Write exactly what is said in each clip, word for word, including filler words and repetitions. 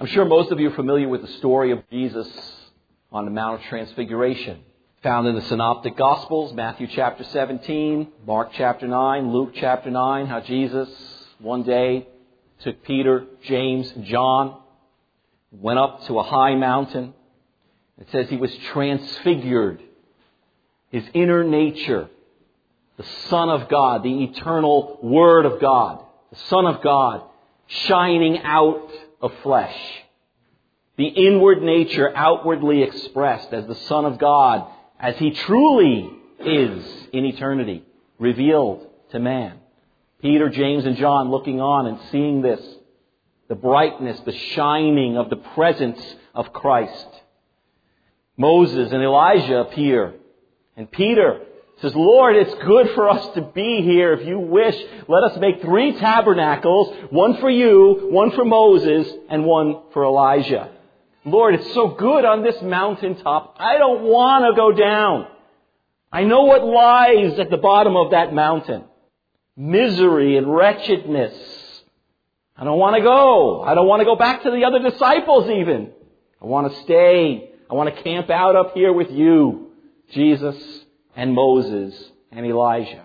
I'm sure most of you are familiar with the story of Jesus on the Mount of Transfiguration, found in the Synoptic Gospels, Matthew chapter seventeen, Mark chapter nine, Luke chapter nine, how Jesus one day took Peter, James, and John, went up to a high mountain. It says he was transfigured. His inner nature, the Son of God, the eternal Word of God, the Son of God, shining out of flesh. The inward nature outwardly expressed as the Son of God, as He truly is in eternity, revealed to man. Peter, James, and John looking on and seeing this, the brightness, the shining of the presence of Christ. Moses and Elijah appear. And Peter says, Lord, it's good for us to be here. If you wish, let us make three tabernacles, one for you, one for Moses, and one for Elijah. Lord, it's so good on this mountaintop. I don't want to go down. I know what lies at the bottom of that mountain. Misery and wretchedness. I don't want to go. I don't want to go back to the other disciples even. I want to stay. I want to camp out up here with you, Jesus and Moses and Elijah.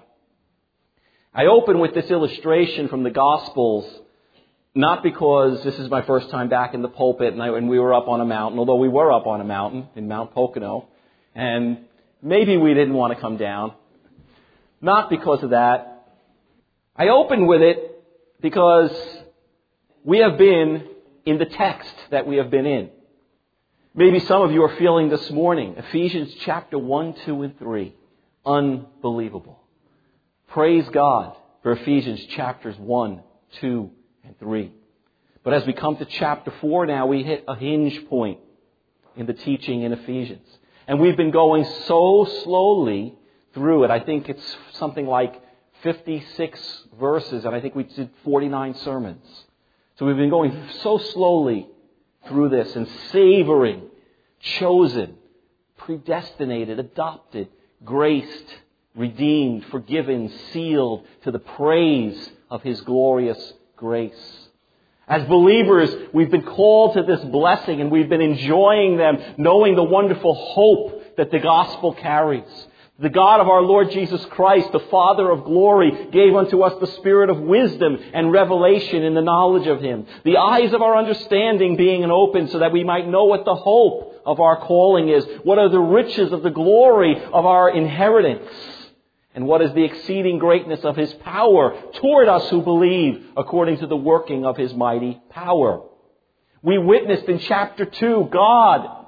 I open with this illustration from the Gospels, not because this is my first time back in the pulpit and, I, and we were up on a mountain, although we were up on a mountain in Mount Pocono, and maybe we didn't want to come down. Not because of that. I open with it because we have been in the text that we have been in. Maybe some of you are feeling this morning, Ephesians chapter one, two, and three. Unbelievable. Praise God for Ephesians chapters one, two, and three. But as we come to chapter four now, we hit a hinge point in the teaching in Ephesians. And we've been going so slowly through it. I think it's something like fifty-six verses, and I think we did forty-nine sermons. So we've been going so slowly through this and savoring, chosen, predestinated, adopted, graced, redeemed, forgiven, sealed to the praise of His glorious grace. As believers, we've been called to this blessing and we've been enjoying them, knowing the wonderful hope that the gospel carries. The God of our Lord Jesus Christ, the Father of glory, gave unto us the spirit of wisdom and revelation in the knowledge of Him. The eyes of our understanding being opened so that we might know what the hope of our calling is. What are the riches of the glory of our inheritance? And what is the exceeding greatness of His power toward us who believe according to the working of His mighty power? We witnessed in chapter two, God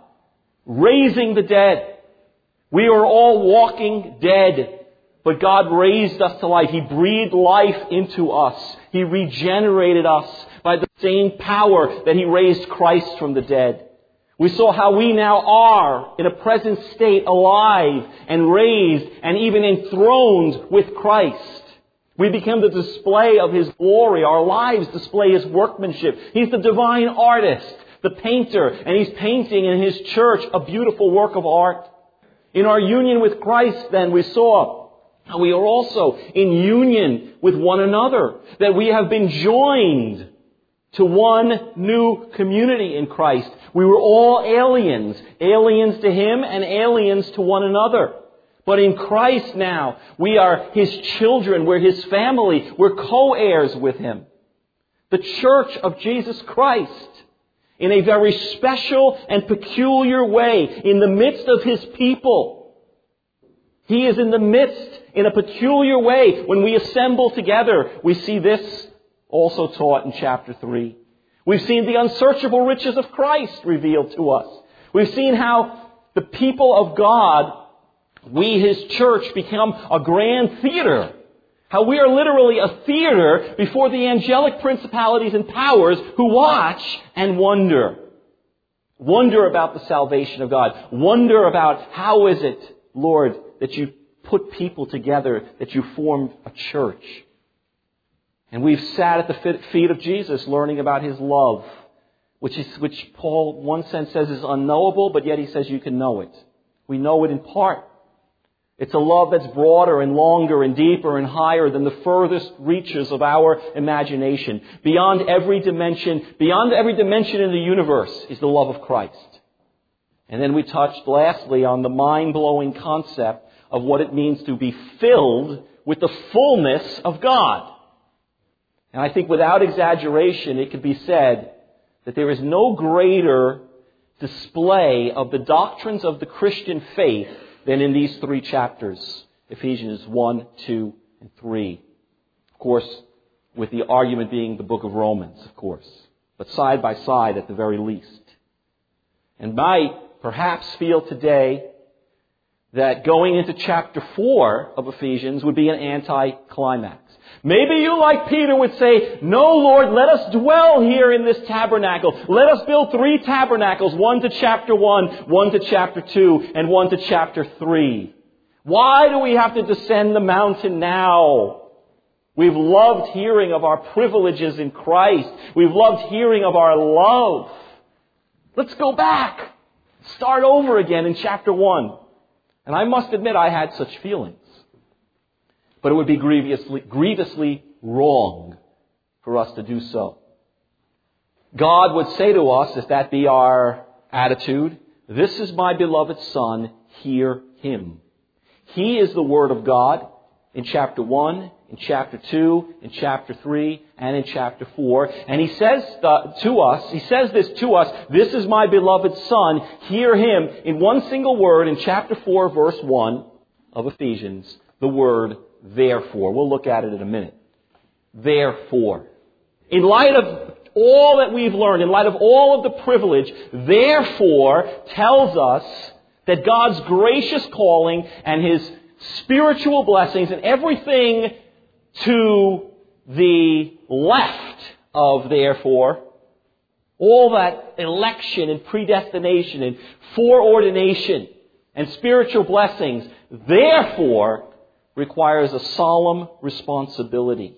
raising the dead. We are all walking dead, but God raised us to life. He breathed life into us. He regenerated us by the same power that He raised Christ from the dead. We saw how we now are in a present state alive and raised and even enthroned with Christ. We become the display of His glory. Our lives display His workmanship. He's the divine artist, the painter, and He's painting in His church a beautiful work of art. In our union with Christ, then, we saw how we are also in union with one another, that we have been joined to one new community in Christ. We were all aliens, aliens to Him and aliens to one another. But in Christ now, we are His children, we're His family, we're co-heirs with Him. The church of Jesus Christ, in a very special and peculiar way, in the midst of His people. He is in the midst, in a peculiar way. When we assemble together, we see this also taught in chapter three. We've seen the unsearchable riches of Christ revealed to us. We've seen how the people of God, we His church, become a grand theater. How we are literally a theater before the angelic principalities and powers who watch and wonder. Wonder about the salvation of God. Wonder about how is it, Lord, that you put people together, that you formed a church. And we've sat at the feet of Jesus learning about His love, which is, which Paul, in one sense, says is unknowable, but yet he says you can know it. We know it in part. It's a love that's broader and longer and deeper and higher than the furthest reaches of our imagination. Beyond every dimension, beyond every dimension in the universe is the love of Christ. And then we touched lastly on the mind-blowing concept of what it means to be filled with the fullness of God. And I think without exaggeration, it could be said that there is no greater display of the doctrines of the Christian faith than in these three chapters, Ephesians one, two, and three. Of course, with the argument being the book of Romans, of course. But side by side at the very least. And might perhaps feel today that going into chapter four of Ephesians would be an anticlimax. Maybe you, like Peter, would say, no, Lord, let us dwell here in this tabernacle. Let us build three tabernacles, one to chapter one, one to chapter two, and one to chapter three. Why do we have to descend the mountain now? We've loved hearing of our privileges in Christ. We've loved hearing of our love. Let's go back. Start over again in chapter one. And I must admit I had such feelings. But it would be grievously, grievously wrong for us to do so. God would say to us, if that be our attitude, this is my beloved Son, hear Him. He is the Word of God in chapter one, in chapter two, in chapter three, and in chapter four. And He says uh, to us, He says this to us, this is my beloved Son, hear Him, in one single word in chapter four, verse one of Ephesians, the word therefore. We'll look at it in a minute. Therefore. In light of all that we've learned, in light of all of the privilege, therefore tells us that God's gracious calling and His spiritual blessings and everything to the left of therefore, all that election and predestination and foreordination and spiritual blessings, therefore requires a solemn responsibility.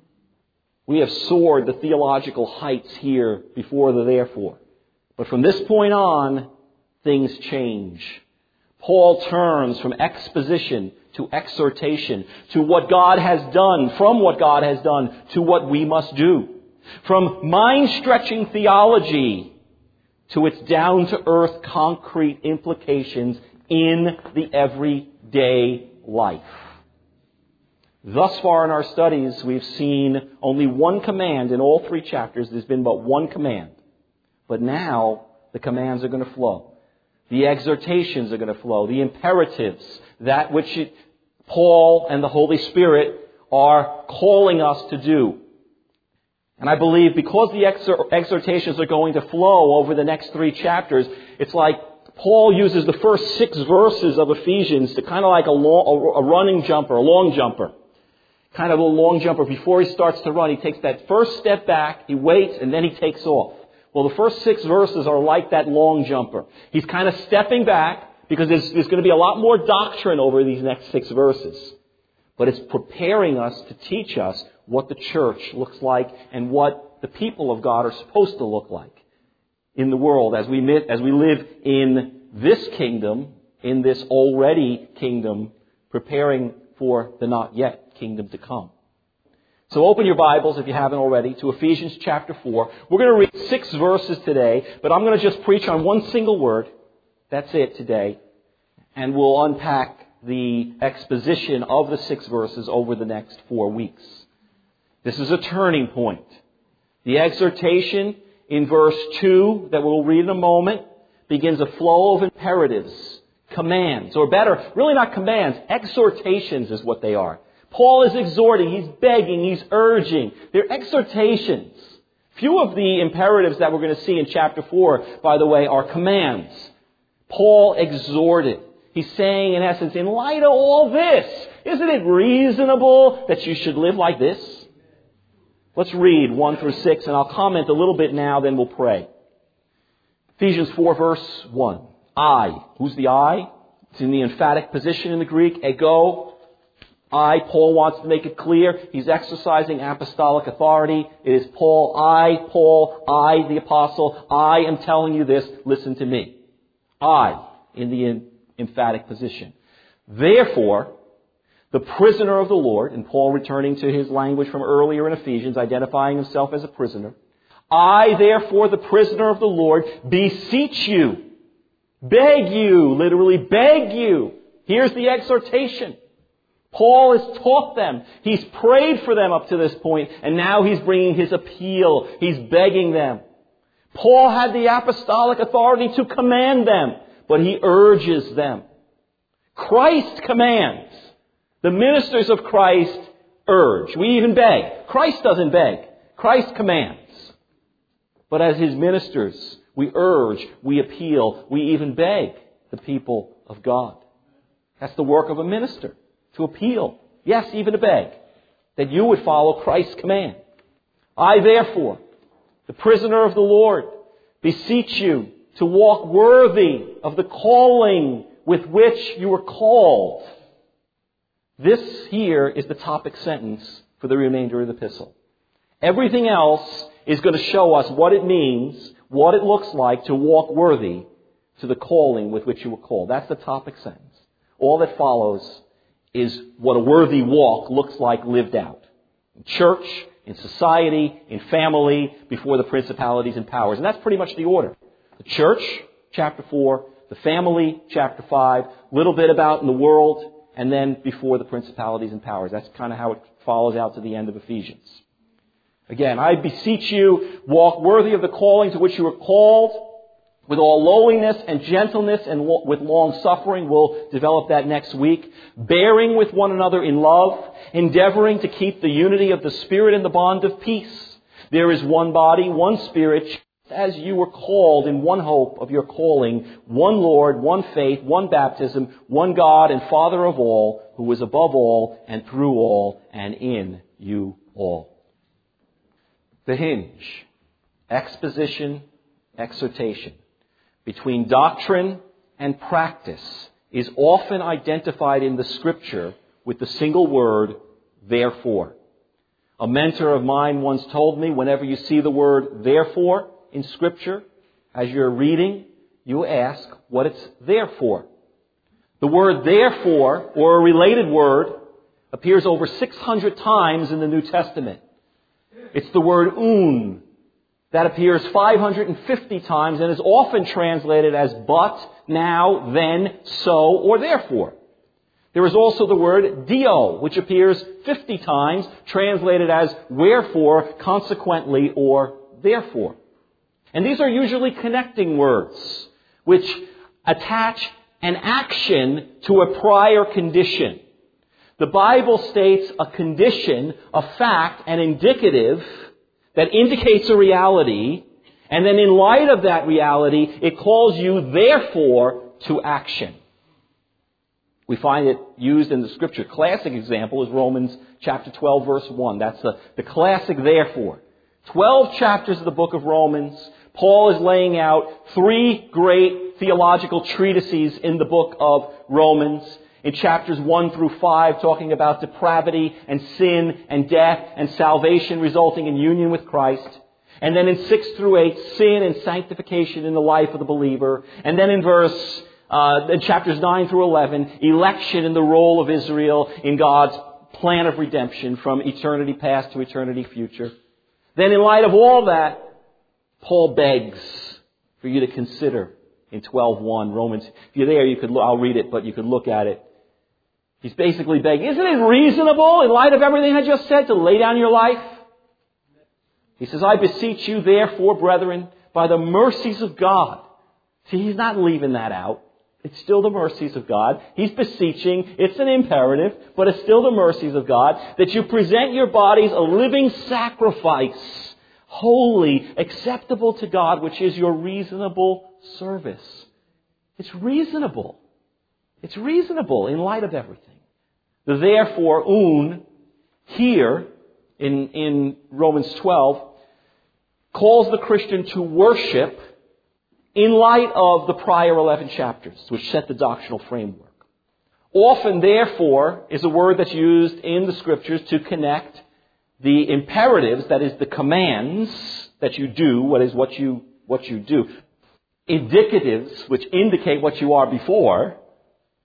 We have soared the theological heights here before the therefore. But from this point on, things change. Paul turns from exposition to exhortation, to what God has done, from what God has done, to what we must do. From mind-stretching theology to its down-to-earth concrete implications in the everyday life. Thus far in our studies, we've seen only one command in all three chapters. There's been but one command. But now, the commands are going to flow. The exhortations are going to flow. The imperatives, that which it, Paul and the Holy Spirit are calling us to do. And I believe because the exhor- exhortations are going to flow over the next three chapters, it's like Paul uses the first six verses of Ephesians to kind of like a, long, a running jumper, a long jumper. Kind of a long jumper. Before he starts to run, he takes that first step back, he waits, and then he takes off. Well, the first six verses are like that long jumper. He's kind of stepping back because there's, there's going to be a lot more doctrine over these next six verses. But it's preparing us to teach us what the church looks like and what the people of God are supposed to look like in the world as we, as we live in this kingdom, in this already kingdom, preparing for the not yet kingdom to come. So open your Bibles, if you haven't already, to Ephesians chapter four. We're going to read six verses today, but I'm going to just preach on one single word. That's it today. And we'll unpack the exposition of the six verses over the next four weeks. This is a turning point. The exhortation in verse two, that we'll read in a moment, begins a flow of imperatives, commands, or better, really not commands, exhortations is what they are. Paul is exhorting, he's begging, he's urging. They're exhortations. Few of the imperatives that we're going to see in chapter four, by the way, are commands. Paul exhorted. He's saying, in essence, in light of all this, isn't it reasonable that you should live like this? Let's read one through six, and I'll comment a little bit now, then we'll pray. Ephesians four, verse one. I. Who's the I? It's in the emphatic position in the Greek, ego. I, Paul wants to make it clear. He's exercising apostolic authority. It is Paul, I, Paul, I, the apostle. I am telling you this. Listen to me. I, in the emphatic position. Therefore, the prisoner of the Lord, and Paul returning to his language from earlier in Ephesians, identifying himself as a prisoner, I, therefore, the prisoner of the Lord, beseech you, beg you, literally beg you. Here's the exhortation. Paul has taught them. He's prayed for them up to this point, and now he's bringing his appeal. He's begging them. Paul had the apostolic authority to command them, but he urges them. Christ commands. The ministers of Christ urge. We even beg. Christ doesn't beg. Christ commands. But as his ministers, we urge, we appeal, we even beg the people of God. That's the work of a minister, to appeal. Yes, even to beg, that you would follow Christ's command. I, therefore, the prisoner of the Lord, beseech you to walk worthy of the calling with which you were called. This here is the topic sentence for the remainder of the epistle. Everything else is going to show us what it means, what it looks like to walk worthy to the calling with which you were called. That's the topic sentence. All that follows is what a worthy walk looks like lived out. In church, in society, in family, before the principalities and powers. And that's pretty much the order. The church, chapter four, the family, chapter five, a little bit about in the world, and then before the principalities and powers. That's kind of how it follows out to the end of Ephesians. Again, I beseech you, walk worthy of the calling to which you were called, with all lowliness and gentleness and lo- with long suffering. We'll develop that next week. Bearing with one another in love, endeavoring to keep the unity of the Spirit in the bond of peace. There is one body, one Spirit, as you were called in one hope of your calling, one Lord, one faith, one baptism, one God and Father of all, who is above all and through all and in you all. The hinge, exposition, exhortation, between doctrine and practice is often identified in the Scripture with the single word, therefore. A mentor of mine once told me, whenever you see the word therefore in Scripture, as you're reading, you ask what it's there for. The word therefore, or a related word, appears over six hundred times in the New Testament. It's the word un that appears five hundred fifty times and is often translated as but, now, then, so, or therefore. There is also the word dio, which appears fifty times, translated as wherefore, consequently, or therefore. And these are usually connecting words, which attach an action to a prior condition. The Bible states a condition, a fact, an indicative that indicates a reality, and then in light of that reality, it calls you, therefore, to action. We find it used in the Scripture. Classic example is Romans chapter twelve, verse one. That's the, the classic therefore. Twelve chapters of the book of Romans. Paul is laying out three great theological treatises in the book of Romans. In chapters one through five, talking about depravity and sin and death and salvation resulting in union with Christ. And then in six through eight, sin and sanctification in the life of the believer. And then in verse, uh, in chapters nine through eleven, election and the role of Israel in God's plan of redemption from eternity past to eternity future. Then in light of all that, Paul begs for you to consider in twelve one, Romans. If you're there, you could, I'll read it, but you could look at it. He's basically begging, isn't it reasonable, in light of everything I just said, to lay down your life? He says, I beseech you, therefore, brethren, by the mercies of God. See, he's not leaving that out. It's still the mercies of God. He's beseeching. It's an imperative, but it's still the mercies of God, that you present your bodies a living sacrifice, holy, acceptable to God, which is your reasonable service. It's reasonable. It's reasonable in light of everything. The therefore, un, here in, in Romans twelve, calls the Christian to worship in light of the prior eleven chapters, which set the doctrinal framework. Often, therefore, is a word that's used in the Scriptures to connect the imperatives, that is, the commands that you do, what is what you, what you do. Indicatives, which indicate what you are before,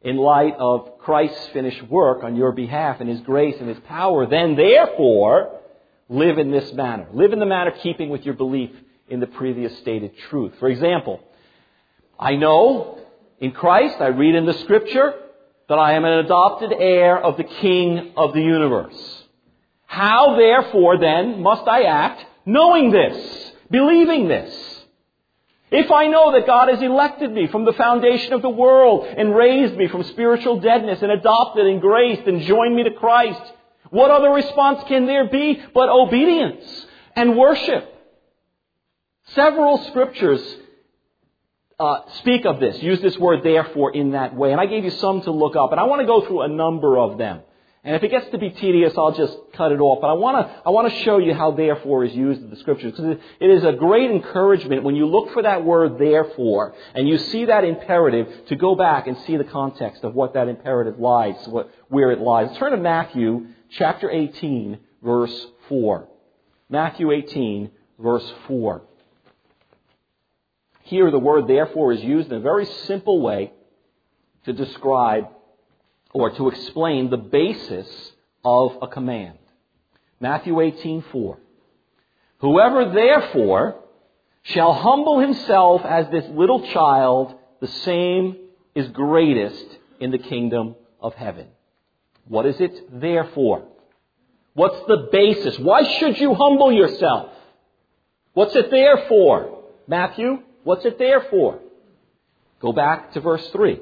in light of Christ's finished work on your behalf and His grace and His power, then therefore live in this manner. Live in the manner keeping with your belief in the previous stated truth. For example, I know in Christ, I read in the Scripture, that I am an adopted heir of the King of the universe. How therefore then must I act knowing this, believing this? If I know that God has elected me from the foundation of the world and raised me from spiritual deadness and adopted and graced and joined me to Christ, what other response can there be but obedience and worship? Several scriptures uh, speak of this, use this word therefore in that way. And I gave you some to look up, and I want to go through a number of them. And if it gets to be tedious, I'll just cut it off. But I want to I want to show you how therefore is used in the Scriptures. Because it is a great encouragement when you look for that word therefore, and you see that imperative, to go back and see the context of what that imperative lies, what, where it lies. Turn to Matthew chapter eighteen, verse four. Matthew eighteen, verse four. Here the word therefore is used in a very simple way to describe or to explain the basis of a command. Matthew eighteen four. Whoever therefore shall humble himself as this little child, the same is greatest in the kingdom of heaven. What is it therefore? What's the basis? Why should you humble yourself? What's it there for? Matthew, what's it there for? Go back to verse three.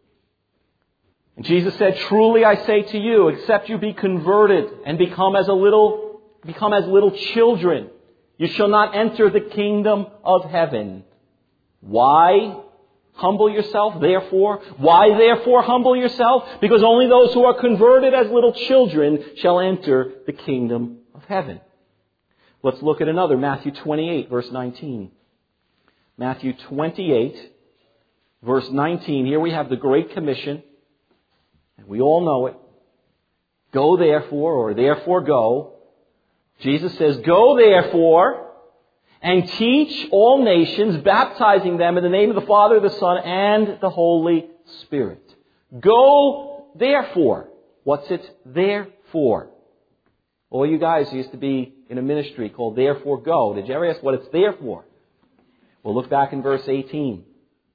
And Jesus said, truly I say to you, except you be converted and become as a little, become as little children, you shall not enter the kingdom of heaven. Why humble yourself, therefore? Why therefore humble yourself? Because only those who are converted as little children shall enter the kingdom of heaven. Let's look at another, Matthew twenty-eight, verse nineteen. Matthew twenty-eight, verse nineteen. Here we have the Great Commission. And we all know it. Go therefore, or therefore go. Jesus says, go therefore and teach all nations, baptizing them in the name of the Father, the Son, and the Holy Spirit. Go therefore. What's it there for? All you guys used to be in a ministry called Therefore Go. Did you ever ask what it's there for? Well, look back in verse eighteen.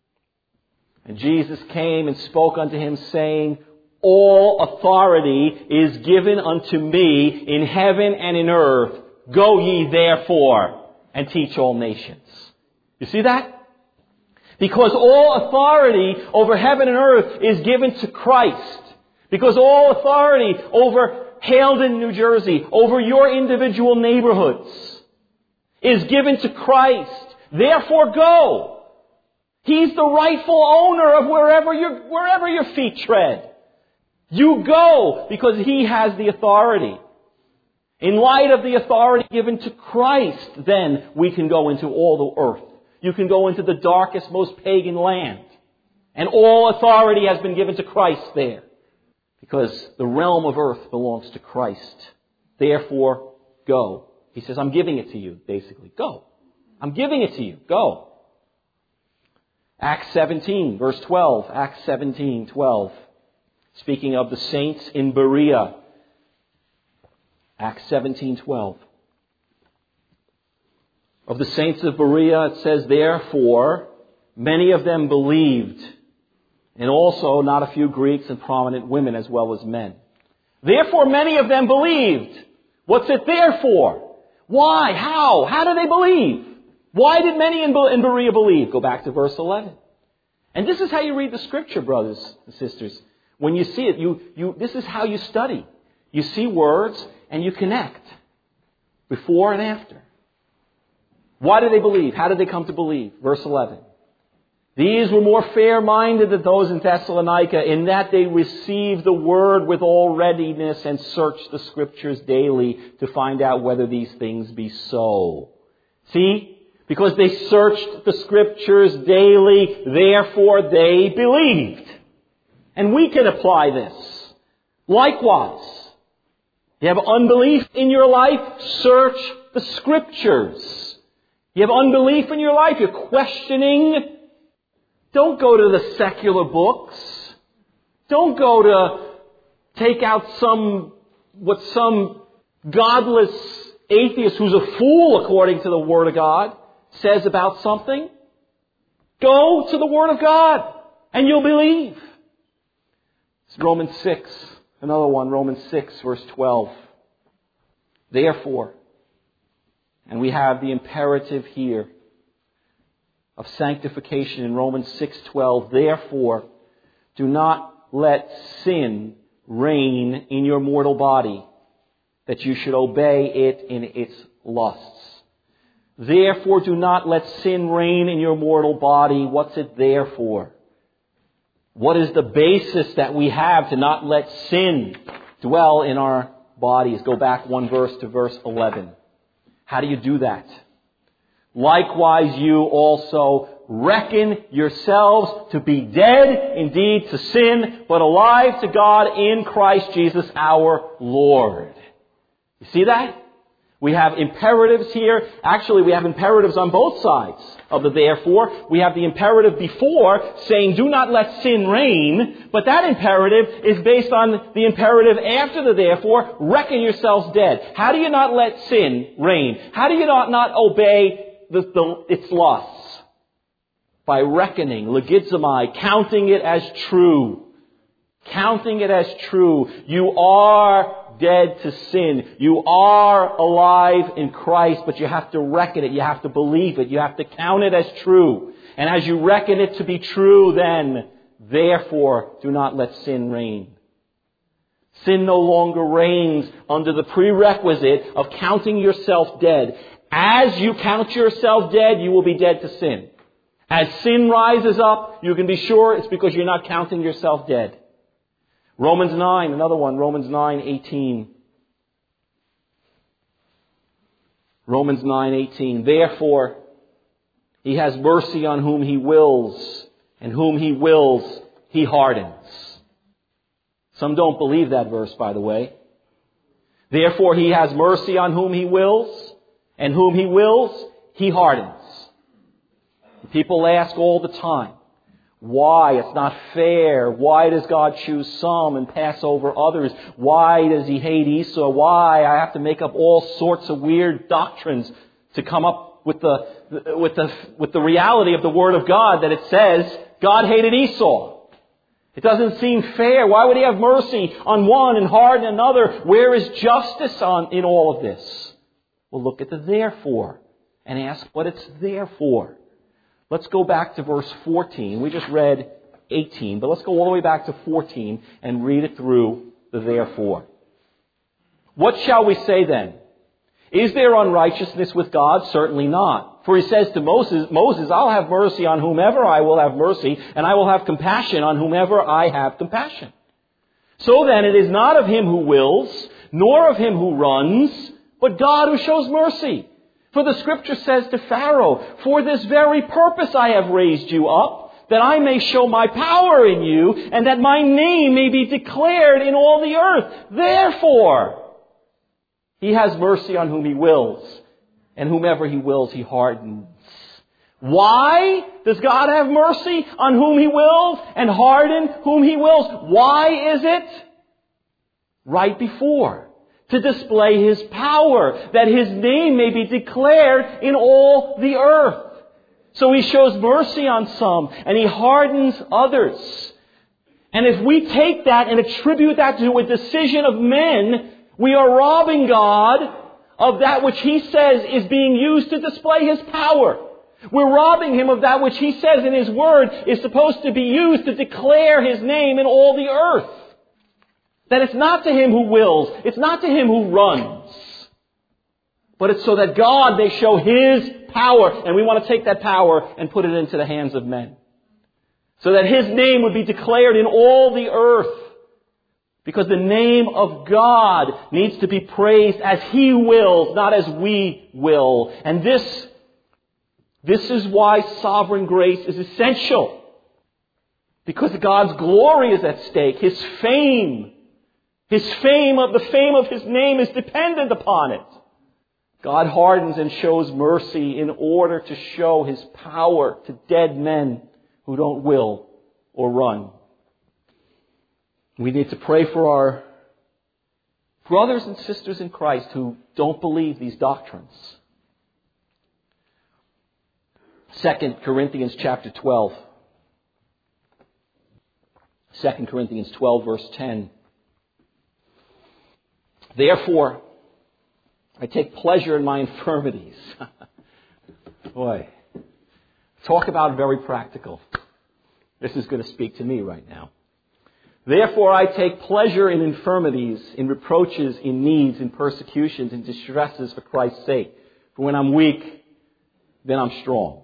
And Jesus came and spoke unto him, saying, all authority is given unto me in heaven and in earth. Go ye therefore and teach all nations. You see that? Because all authority over heaven and earth is given to Christ. Because all authority over Haledon, New Jersey, over your individual neighborhoods is given to Christ. Therefore go. He's the rightful owner of wherever your, wherever your feet tread. You go because He has the authority. In light of the authority given to Christ, then we can go into all the earth. You can go into the darkest, most pagan land. And all authority has been given to Christ there. Because the realm of earth belongs to Christ. Therefore, go. He says, I'm giving it to you, basically. Go. I'm giving it to you. Go. Acts seventeen, verse twelve. Acts seventeen, twelve. Speaking of the saints in Berea. Acts seventeen, twelve. Of the saints of Berea, it says, therefore, many of them believed, and also not a few Greeks and prominent women as well as men. Therefore, many of them believed. What's it there for? Why? How? How do they believe? Why did many in Berea believe? Go back to verse eleven. And this is how you read the Scripture, brothers and sisters. When you see it, you, you, this is how you study. You see words and you connect. Before and after. Why did they believe? How did they come to believe? Verse eleven. These were more fair-minded than those in Thessalonica, in that they received the word with all readiness and searched the Scriptures daily to find out whether these things be so. See? Because they searched the Scriptures daily, therefore they believed. And we can apply this. Likewise, you have unbelief in your life, search the Scriptures. You have unbelief in your life, you're questioning. Don't go to the secular books. Don't go to take out some, what some godless atheist who's a fool according to the Word of God says about something. Go to the Word of God and you'll believe. It's Romans six, another one, Romans six verse twelve. Therefore, and we have the imperative here of sanctification in Romans six twelve. Therefore, do not let sin reign in your mortal body, that you should obey it in its lusts. Therefore, do not let sin reign in your mortal body. What's it there for? What is the basis that we have to not let sin dwell in our bodies? Go back one verse to verse eleven. How do you do that? Likewise, you also reckon yourselves to be dead indeed to sin, but alive to God in Christ Jesus our Lord. You see that? We have imperatives here. Actually, we have imperatives on both sides of the therefore. We have the imperative before saying, do not let sin reign. But that imperative is based on the imperative after the therefore, reckon yourselves dead. How do you not let sin reign? How do you not, not obey the, the, its lusts? By reckoning, legizomai, counting it as true. Counting it as true. You are dead to sin. You are alive in Christ, but you have to reckon it. You have to believe it. You have to count it as true. And as you reckon it to be true, then, therefore, do not let sin reign. Sin no longer reigns under the prerequisite of counting yourself dead. As you count yourself dead, you will be dead to sin. As sin rises up, you can be sure it's because you're not counting yourself dead. Romans nine, another one, Romans nine eighteen. Romans nine eighteen. Therefore, he has mercy on whom he wills, and whom he wills, he hardens. Some don't believe that verse, by the way. Therefore, he has mercy on whom he wills, and whom he wills, he hardens. People ask all the time, why? It's not fair. Why does God choose some and pass over others? Why does he hate Esau? Why? I have to make up all sorts of weird doctrines to come up with the, with the, with the reality of the Word of God that it says God hated Esau. It doesn't seem fair. Why would he have mercy on one and harden another? Where is justice on, in all of this? Well, look at the therefore and ask what it's there for. Let's go back to verse fourteen. We just read eighteen, but let's go all the way back to fourteen and read it through the therefore. What shall we say then? Is there unrighteousness with God? Certainly not. For he says to Moses, Moses, I'll have mercy on whomever I will have mercy, and I will have compassion on whomever I have compassion. So then it is not of him who wills, nor of him who runs, but God who shows mercy. For the Scripture says to Pharaoh, for this very purpose I have raised you up, that I may show my power in you, and that my name may be declared in all the earth. Therefore, he has mercy on whom he wills, and whomever he wills he hardens. Why does God have mercy on whom he wills, and harden whom he wills? Why is it? Right before. To display his power, that his name may be declared in all the earth. So he shows mercy on some, and he hardens others. And if we take that and attribute that to a decision of men, we are robbing God of that which he says is being used to display his power. We're robbing him of that which he says in his word is supposed to be used to declare his name in all the earth. That it's not to him who wills, it's not to him who runs, but it's so that God may show his power, and we want to take that power and put it into the hands of men. So that his name would be declared in all the earth. Because the name of God needs to be praised as he wills, not as we will. And this, this is why sovereign grace is essential. Because God's glory is at stake, his fame. His fame of the fame of his name is dependent upon it. God hardens and shows mercy in order to show his power to dead men who don't will or run. We need to pray for our brothers and sisters in Christ who don't believe these doctrines. Second Corinthians chapter twelve. Second Corinthians twelve, verse ten. Therefore, I take pleasure in my infirmities. Boy, talk about very practical. This is going to speak to me right now. Therefore, I take pleasure in infirmities, in reproaches, in needs, in persecutions, in distresses for Christ's sake. For when I'm weak, then I'm strong.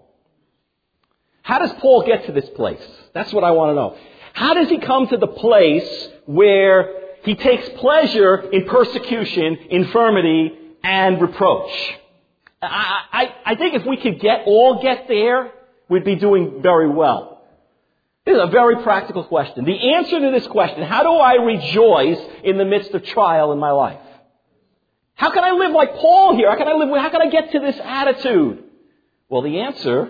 How does Paul get to this place? That's what I want to know. How does he come to the place where he takes pleasure in persecution, infirmity, and reproach? I, I, I think if we could get all get there, we'd be doing very well. This is a very practical question. The answer to this question, how do I rejoice in the midst of trial in my life? How can I live like Paul here? How can I live? How can I get to this attitude? Well, the answer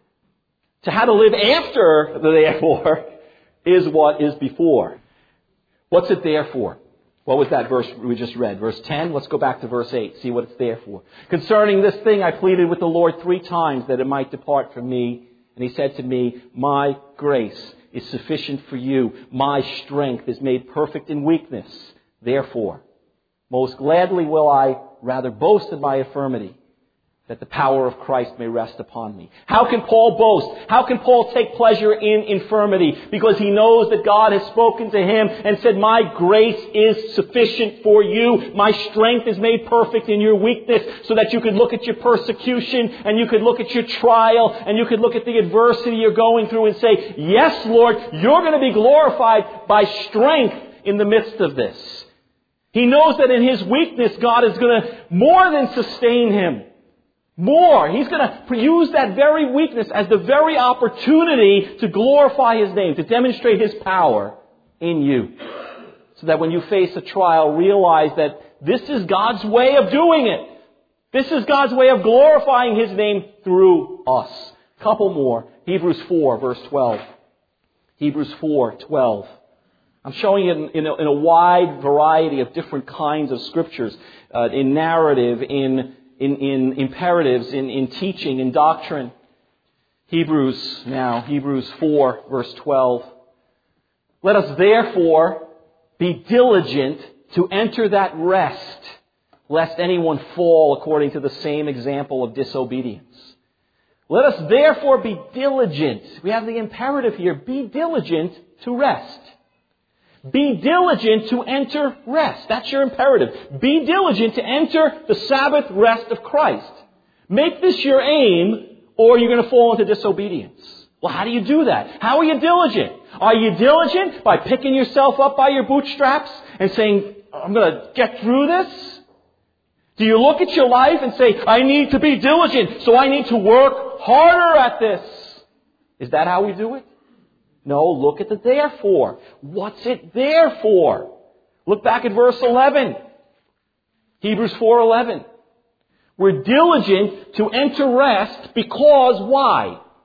to how to live after the therefore is what is before. What's it there for? What was that verse we just read? Verse ten? Let's go back to verse eight, see what it's there for. Concerning this thing, I pleaded with the Lord three times that it might depart from me. And he said to me, my grace is sufficient for you. My strength is made perfect in weakness. Therefore, most gladly will I rather boast in my infirmity, that the power of Christ may rest upon me. How can Paul boast? How can Paul take pleasure in infirmity? Because he knows that God has spoken to him and said, my grace is sufficient for you. My strength is made perfect in your weakness, so that you could look at your persecution and you could look at your trial and you could look at the adversity you're going through and say, yes, Lord, you're going to be glorified by strength in the midst of this. He knows that in his weakness, God is going to more than sustain him. More. He's going to use that very weakness as the very opportunity to glorify His name, to demonstrate His power in you. So that when you face a trial, realize that this is God's way of doing it. This is God's way of glorifying His name through us. Couple more. Hebrews four, verse twelve. Hebrews four, twelve. I'm showing it in, in, a, in a wide variety of different kinds of scriptures, uh, in narrative, in In, in imperatives, in, in teaching, in doctrine. Hebrews now, Hebrews four, verse twelve. Let us therefore be diligent to enter that rest, lest anyone fall according to the same example of disobedience. Let us therefore be diligent. We have the imperative here. Be diligent to rest. Be diligent to enter rest. That's your imperative. Be diligent to enter the Sabbath rest of Christ. Make this your aim, or you're going to fall into disobedience. Well, how do you do that? How are you diligent? Are you diligent by picking yourself up by your bootstraps and saying, I'm going to get through this? Do you look at your life and say, I need to be diligent, so I need to work harder at this? Is that how we do it? No, look at the therefore. What's it there for? Look back at verse eleven. Hebrews four eleven. We're diligent to enter rest because why?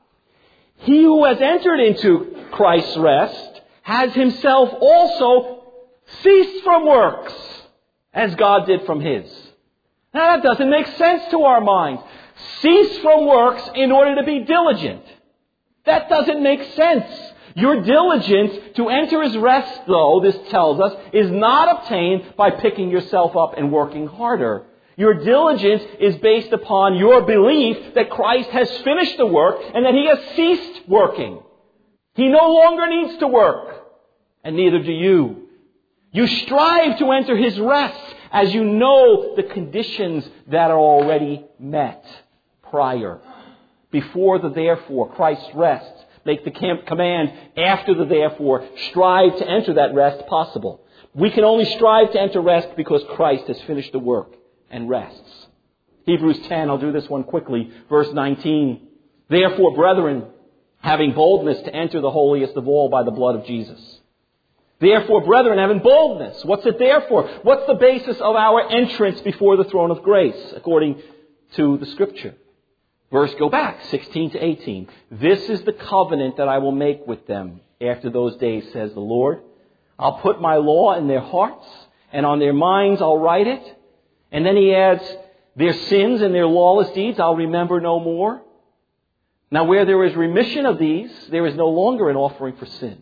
He who has entered into Christ's rest has himself also ceased from works, as God did from His. Now that doesn't make sense to our minds. Cease from works in order to be diligent. That doesn't make sense. Your diligence to enter His rest, though, this tells us, is not obtained by picking yourself up and working harder. Your diligence is based upon your belief that Christ has finished the work and that He has ceased working. He no longer needs to work, and neither do you. You strive to enter His rest as you know the conditions that are already met prior. Before the therefore, Christ's rest. Make the command after the therefore. Strive to enter that rest possible. We can only strive to enter rest because Christ has finished the work and rests. Hebrews ten, I'll do this one quickly. Verse nineteen. Therefore, brethren, having boldness to enter the holiest of all by the blood of Jesus. Therefore, brethren, having boldness. What's it there for? What's the basis of our entrance before the throne of grace, according to the Scripture? Verse, go back, sixteen to eighteen. This is the covenant that I will make with them after those days, says the Lord. I'll put my law in their hearts, and on their minds I'll write it. And then he adds, their sins and their lawless deeds I'll remember no more. Now where there is remission of these, there is no longer an offering for sin.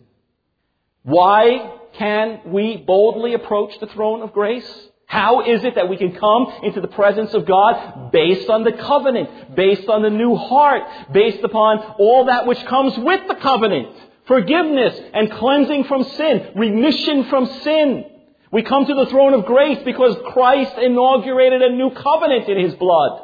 Why can we boldly approach the throne of grace? How is it that we can come into the presence of God? Based on the covenant, based on the new heart, based upon all that which comes with the covenant. Forgiveness and cleansing from sin, remission from sin. We come to the throne of grace because Christ inaugurated a new covenant in His blood.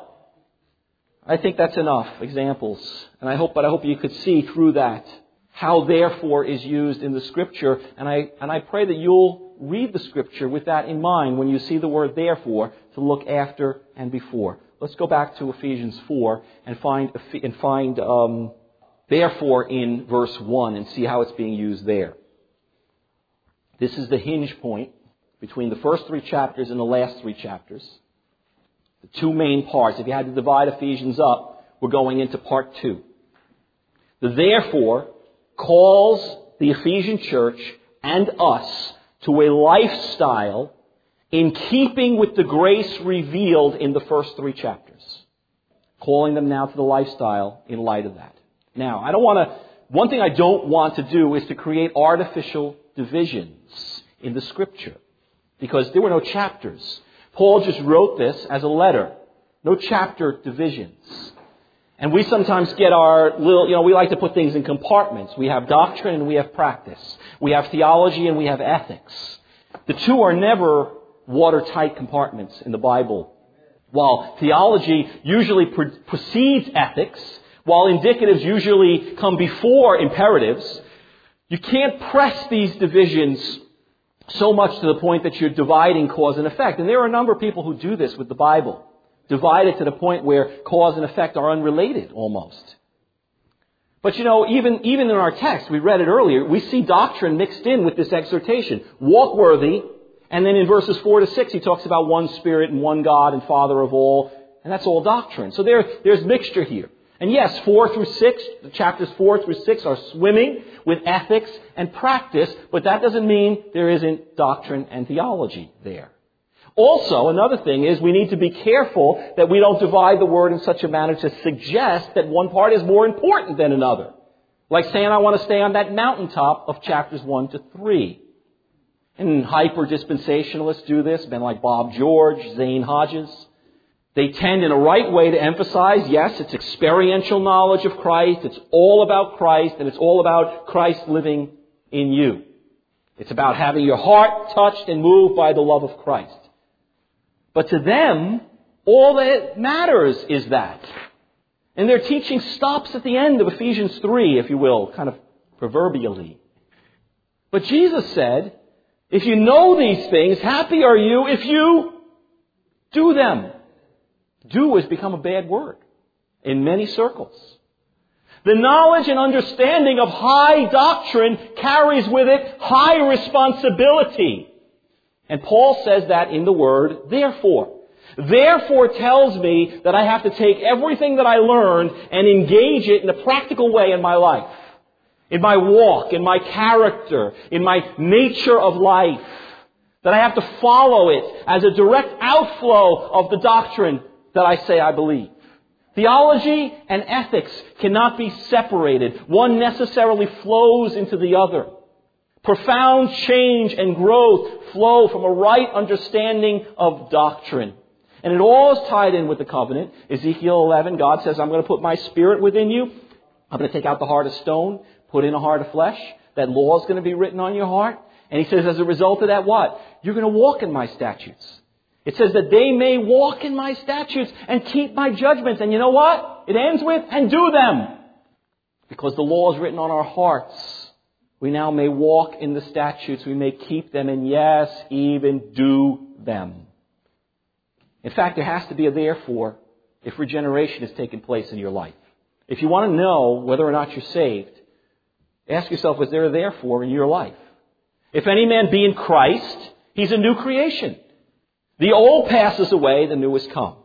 I think that's enough examples. And I hope, but I hope you could see through that how therefore is used in the Scripture. And I, and I pray that you'll read the Scripture with that in mind when you see the word therefore, to look after and before. Let's go back to Ephesians four and find, and find um, therefore in verse one and see how it's being used there. This is the hinge point between the first three chapters and the last three chapters. The two main parts. If you had to divide Ephesians up, we're going into part two. The therefore calls the Ephesian church and us to a lifestyle in keeping with the grace revealed in the first three chapters. Calling them now to the lifestyle in light of that. Now, I don't want to, one thing I don't want to do is to create artificial divisions in the Scripture. Because there were no chapters. Paul just wrote this as a letter. No chapter divisions. And we sometimes get our little, you know, we like to put things in compartments. We have doctrine and we have practice. We have theology and we have ethics. The two are never watertight compartments in the Bible. While theology usually pre- precedes ethics, while indicatives usually come before imperatives, you can't press these divisions so much to the point that you're dividing cause and effect. And there are a number of people who do this with the Bible. Divide it to the point where cause and effect are unrelated almost. But you know, even, even in our text, we read it earlier, we see doctrine mixed in with this exhortation. Walk worthy. And then in verses four to six, he talks about one Spirit and one God and Father of all. And that's all doctrine. So there, there's mixture here. And yes, four through six, chapters four through six are swimming with ethics and practice, but that doesn't mean there isn't doctrine and theology there. Also, another thing is we need to be careful that we don't divide the Word in such a manner to suggest that one part is more important than another. Like saying I want to stay on that mountaintop of chapters one to three. And hyper-dispensationalists do this, men like Bob George, Zane Hodges. They tend in a right way to emphasize, yes, it's experiential knowledge of Christ, it's all about Christ, and it's all about Christ living in you. It's about having your heart touched and moved by the love of Christ. But to them, all that matters is that. And their teaching stops at the end of Ephesians three, if you will, kind of proverbially. But Jesus said, if you know these things, happy are you if you do them. Do has become a bad word in many circles. The knowledge and understanding of high doctrine carries with it high responsibility. And Paul says that in the word, therefore. Therefore tells me that I have to take everything that I learned and engage it in a practical way in my life. In my walk, in my character, in my nature of life. That I have to follow it as a direct outflow of the doctrine that I say I believe. Theology and ethics cannot be separated. One necessarily flows into the other. Profound change and growth flow from a right understanding of doctrine. And it all is tied in with the covenant. Ezekiel eleven, God says, I'm going to put my Spirit within you. I'm going to take out the heart of stone, put in a heart of flesh. That law is going to be written on your heart. And he says, as a result of that, what? You're going to walk in my statutes. It says that they may walk in my statutes and keep my judgments. And you know what? It ends with, and do them. Because the law is written on our hearts. We now may walk in the statutes. We may keep them and yes, even do them. In fact, there has to be a therefore if regeneration has taken place in your life. If you want to know whether or not you're saved, ask yourself, is there a therefore in your life? If any man be in Christ, he's a new creation. The old passes away, the new has come.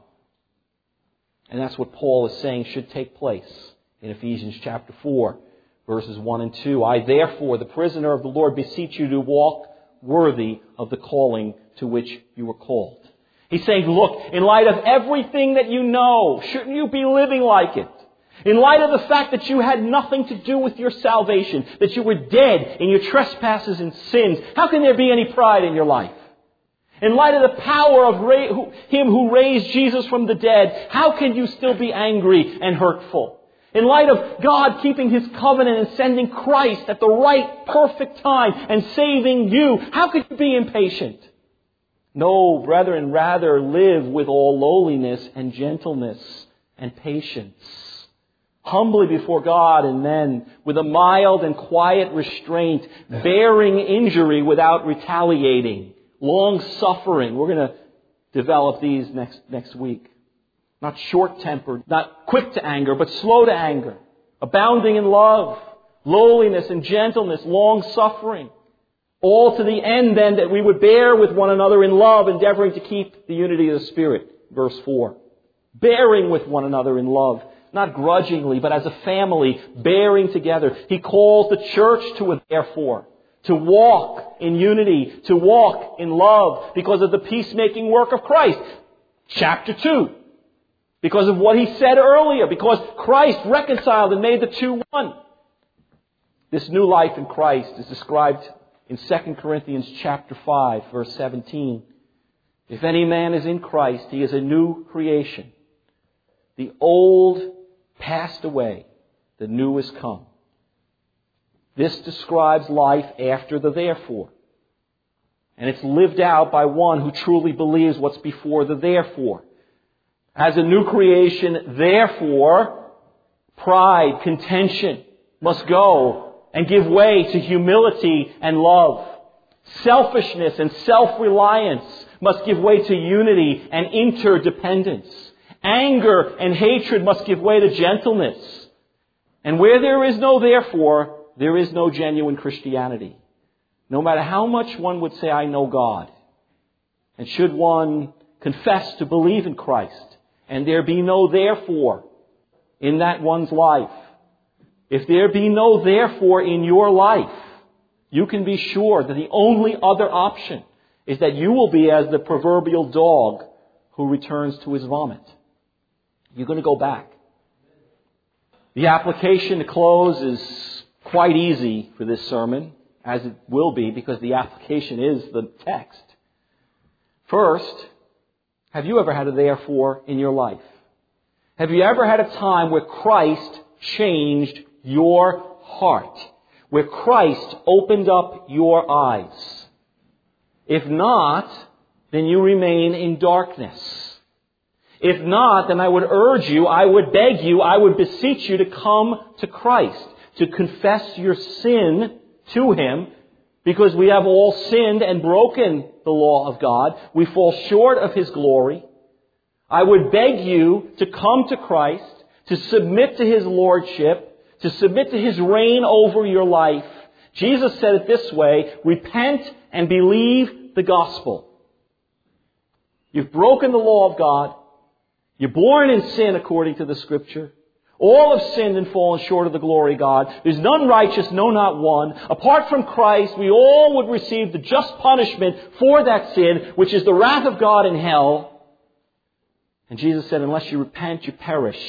And that's what Paul is saying should take place in Ephesians chapter four, verses one and two. I therefore, the prisoner of the Lord, beseech you to walk worthy of the calling to which you were called. He's saying, look, in light of everything that you know, shouldn't you be living like it? In light of the fact that you had nothing to do with your salvation, that you were dead in your trespasses and sins, how can there be any pride in your life? In light of the power of ra- who, Him who raised Jesus from the dead, how can you still be angry and hurtful? In light of God keeping His covenant and sending Christ at the right, perfect time and saving you, how could you be impatient? No, brethren, rather live with all lowliness and gentleness and patience, humbly before God and men, with a mild and quiet restraint, bearing injury without retaliating, long-suffering. We're going to develop these next, next week. Not short-tempered, not quick to anger, but slow to anger, abounding in love, lowliness and gentleness, long-suffering. All to the end, then, that we would bear with one another in love, endeavoring to keep the unity of the Spirit. Verse four. Bearing with one another in love. Not grudgingly, but as a family, bearing together. He calls the church to it, therefore, to walk in unity, to walk in love, because of the peacemaking work of Christ. Chapter two. Because of what he said earlier. Because Christ reconciled and made the two one. This new life in Christ is described in Second Corinthians chapter five, verse seventeen. If any man is in Christ, he is a new creation. The old passed away, the new is come. This describes life after the therefore. And it's lived out by one who truly believes what's before the therefore. As a new creation, therefore, pride, contention must go and give way to humility and love. Selfishness and self-reliance must give way to unity and interdependence. Anger and hatred must give way to gentleness. And where there is no therefore, there is no genuine Christianity. No matter how much one would say, I know God. And should one confess to believe in Christ, and there be no therefore in that one's life, if there be no therefore in your life, you can be sure that the only other option is that you will be as the proverbial dog who returns to his vomit. You're going to go back. The application to close is quite easy for this sermon, as it will be, because the application is the text. First, have you ever had a therefore in your life? Have you ever had a time where Christ changed your heart, where Christ opened up your eyes? If not, then you remain in darkness. If not, then I would urge you, I would beg you, I would beseech you to come to Christ, to confess your sin to Him, because we have all sinned and broken the law of God. We fall short of His glory. I would beg you to come to Christ, to submit to His lordship, to submit to His reign over your life. Jesus said it this way, repent and believe the gospel. You've broken the law of God. You're born in sin according to the Scripture. All have sinned and fallen short of the glory of God. There's none righteous, no, not one. Apart from Christ, we all would receive the just punishment for that sin, which is the wrath of God in hell. And Jesus said, unless you repent, you perish.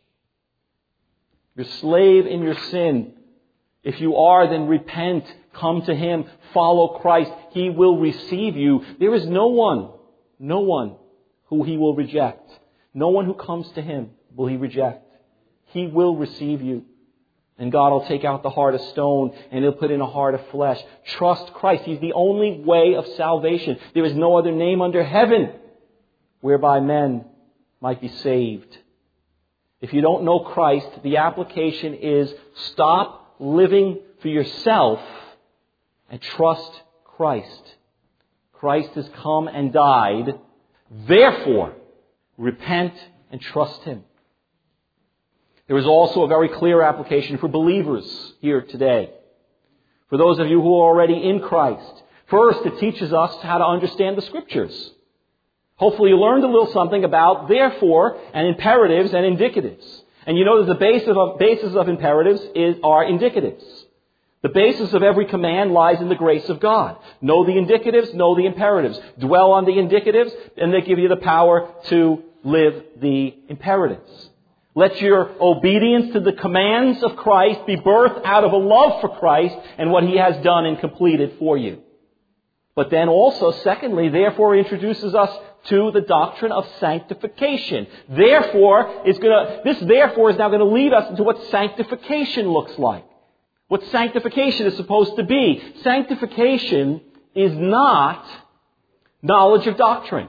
You're a slave in your sin. If you are, then repent. Come to Him. Follow Christ. He will receive you. There is no one, no one who He will reject. No one who comes to Him will He reject. He will receive you. And God will take out the heart of stone and He'll put in a heart of flesh. Trust Christ. He's the only way of salvation. There is no other name under heaven whereby men might be saved. If you don't know Christ, the application is stop living for yourself and trust Christ. Christ has come and died. Therefore, repent and trust Him. There is also a very clear application for believers here today. For those of you who are already in Christ. First, it teaches us how to understand the Scriptures. Hopefully you learned a little something about therefore and imperatives and indicatives. And you know that the basis of, basis of imperatives is, are indicatives. The basis of every command lies in the grace of God. Know the indicatives, know the imperatives. Dwell on the indicatives, and they give you the power to live the imperatives. Let your obedience to the commands of Christ be birthed out of a love for Christ and what He has done and completed for you. But then also, secondly, therefore introduces us to the doctrine of sanctification. Therefore, is gonna, this therefore is now going to lead us into what sanctification looks like. What sanctification is supposed to be. Sanctification is not knowledge of doctrine.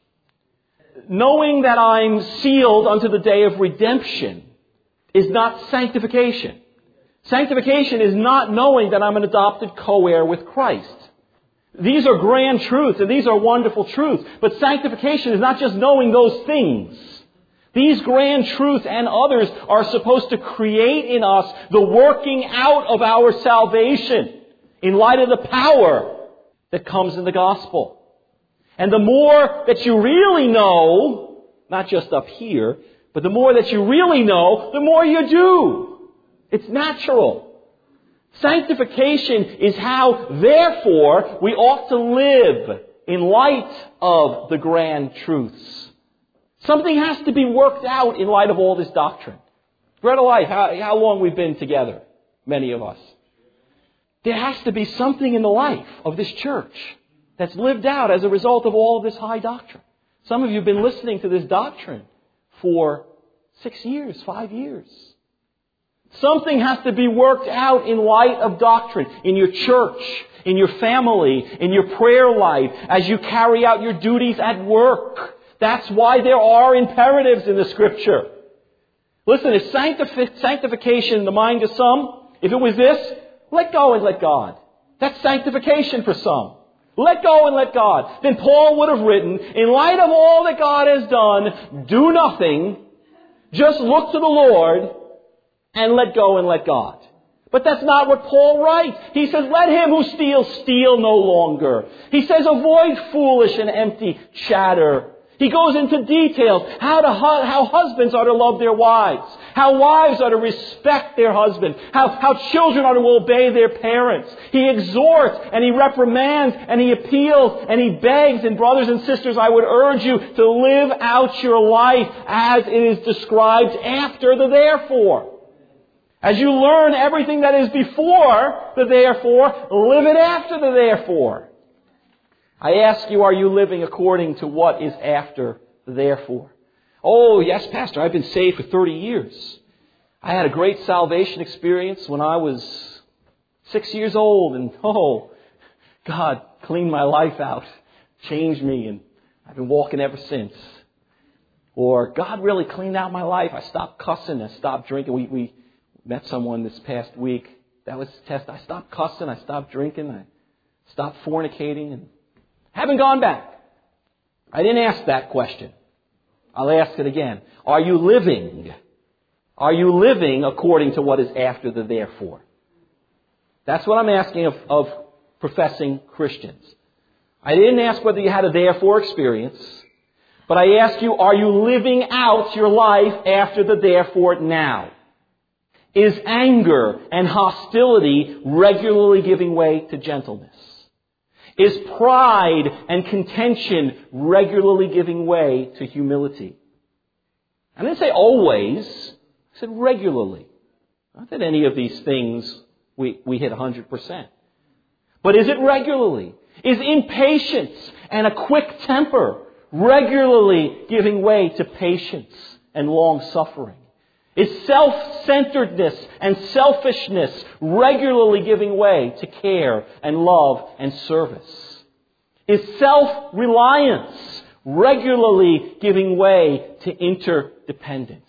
Knowing that I'm sealed unto the day of redemption is not sanctification. Sanctification is not knowing that I'm an adopted co-heir with Christ. These are grand truths and these are wonderful truths. But sanctification is not just knowing those things. These grand truths and others are supposed to create in us the working out of our salvation in light of the power that comes in the gospel. And the more that you really know, not just up here, but the more that you really know, the more you do. It's natural. Sanctification is how, therefore, we ought to live in light of the grand truths. Something has to be worked out in light of all this doctrine. Bread of Life, how, how long we've been together, many of us. There has to be something in the life of this church that's lived out as a result of all of this high doctrine. Some of you have been listening to this doctrine for six years, five years. Something has to be worked out in light of doctrine, in your church, in your family, in your prayer life, as you carry out your duties at work. That's why there are imperatives in the Scripture. Listen, is sanctifi- sanctification in the mind of some? If it was this, let go and let God. That's sanctification for some. Let go and let God. Then Paul would have written, in light of all that God has done, do nothing, just look to the Lord, and let go and let God. But that's not what Paul writes. He says, let him who steals steal no longer. He says, avoid foolish and empty chatter. He goes into details how to how husbands are to love their wives, how wives are to respect their husbands, how, how children are to obey their parents. He exhorts and he reprimands and he appeals and he begs. And brothers and sisters, I would urge you to live out your life as it is described after the therefore. As you learn everything that is before the therefore, live it after the therefore. I ask you, are you living according to what is after the therefore? Oh, yes, Pastor, I've been saved for thirty years. I had a great salvation experience when I was six years old, and oh, God cleaned my life out, changed me, and I've been walking ever since. Or God really cleaned out my life. I stopped cussing, I stopped drinking. We, we met someone this past week. That was the test. I stopped cussing, I stopped drinking, I stopped fornicating, and haven't gone back. I didn't ask that question. I'll ask it again. Are you living? Are you living according to what is after the therefore? That's what I'm asking of, of professing Christians. I didn't ask whether you had a therefore experience, but I ask you, are you living out your life after the therefore now? Is anger and hostility regularly giving way to gentleness? Is pride and contention regularly giving way to humility? I didn't say always. I said regularly. Not that any of these things we, we hit one hundred percent. But is it regularly? Is impatience and a quick temper regularly giving way to patience and long-suffering? Is self-centeredness and selfishness regularly giving way to care and love and service? Is self-reliance regularly giving way to interdependence?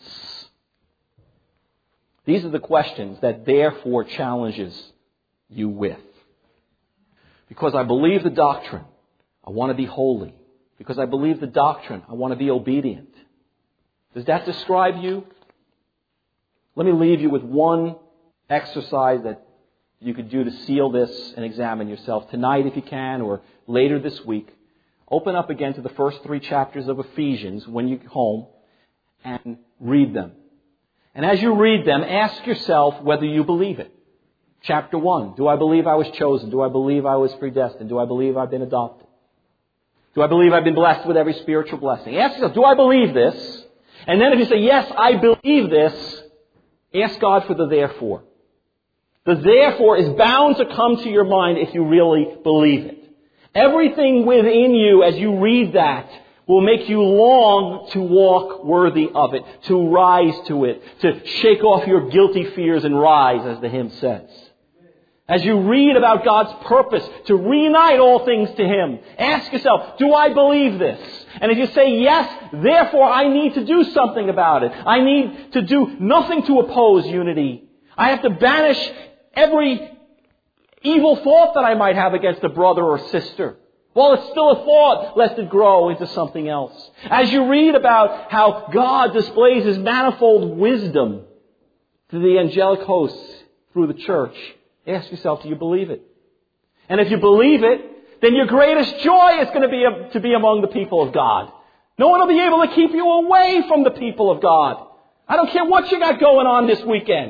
These are the questions that therefore challenges you with. Because I believe the doctrine, I want to be holy. Because I believe the doctrine, I want to be obedient. Does that describe you? Let me leave you with one exercise that you could do to seal this and examine yourself tonight if you can, or later this week. Open up again to the first three chapters of Ephesians when you get home and read them. And as you read them, ask yourself whether you believe it. Chapter one. Do I believe I was chosen? Do I believe I was predestined? Do I believe I've been adopted? Do I believe I've been blessed with every spiritual blessing? Ask yourself, do I believe this? And then if you say, yes, I believe this, ask God for the therefore. The therefore is bound to come to your mind if you really believe it. Everything within you as you read that will make you long to walk worthy of it, to rise to it, to shake off your guilty fears and rise, as the hymn says. As you read about God's purpose to reunite all things to Him, ask yourself, do I believe this? And if you say yes, therefore I need to do something about it. I need to do nothing to oppose unity. I have to banish every evil thought that I might have against a brother or sister. Well, it's still a thought, lest it grow into something else. As you read about how God displays His manifold wisdom to the angelic hosts through the church, ask yourself, do you believe it? And if you believe it, then your greatest joy is going to be to be among the people of God. No one will be able to keep you away from the people of God. I don't care what you got going on this weekend.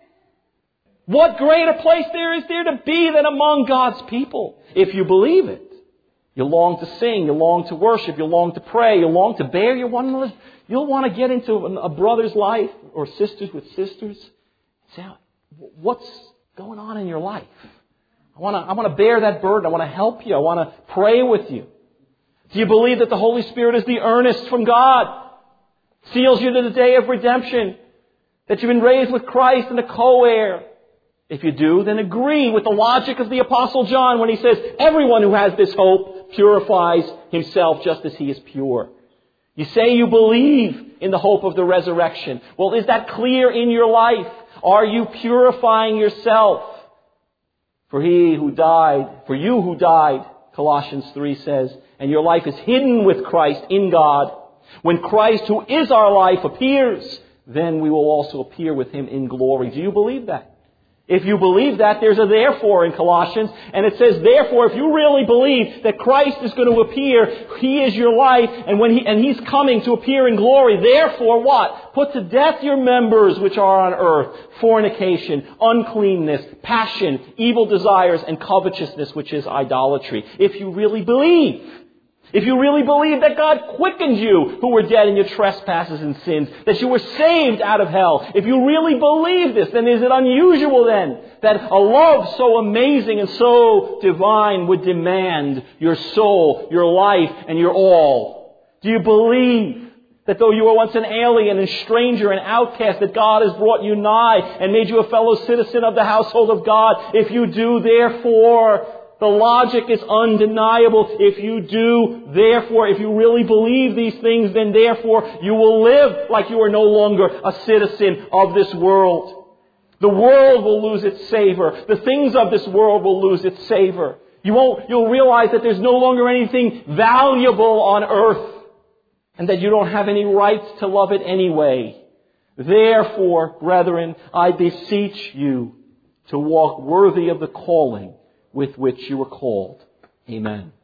What greater place there is there to be than among God's people, if you believe it. You long to sing, you long to worship, you long to pray, you long to bear your one another. You'll want to get into a brother's life or sisters with sisters. Say, what's going on in your life? I want to, I want to bear that burden. I want to help you. I want to pray with you. Do you believe that the Holy Spirit is the earnest from God? Seals you to the day of redemption. That you've been raised with Christ and a co-heir. If you do, then agree with the logic of the Apostle John when he says, everyone who has this hope purifies himself just as he is pure. You say you believe in the hope of the resurrection. Well, is that clear in your life? Are you purifying yourself? For he who died, for you who died, Colossians three says, and your life is hidden with Christ in God. When Christ, who is our life, appears, then we will also appear with Him in glory. Do you believe that? If you believe that, there's a therefore in Colossians, and it says, therefore, if you really believe that Christ is going to appear, He is your life, and when He and He's coming to appear in glory, therefore what? Put to death your members which are on earth, fornication, uncleanness, passion, evil desires, and covetousness, which is idolatry. If you really believe, if you really believe that God quickened you who were dead in your trespasses and sins, that you were saved out of hell, if you really believe this, then is it unusual then that a love so amazing and so divine would demand your soul, your life, and your all? Do you believe that though you were once an alien and stranger and outcast, that God has brought you nigh and made you a fellow citizen of the household of God? If you do, therefore, the logic is undeniable. If you do, therefore, if you really believe these things, then therefore you will live like you are no longer a citizen of this world. The world will lose its savor. The things of this world will lose its savor. You won't, you'll realize that there's no longer anything valuable on earth and that you don't have any rights to love it anyway. Therefore, brethren, I beseech you to walk worthy of the calling with which you were called. Amen.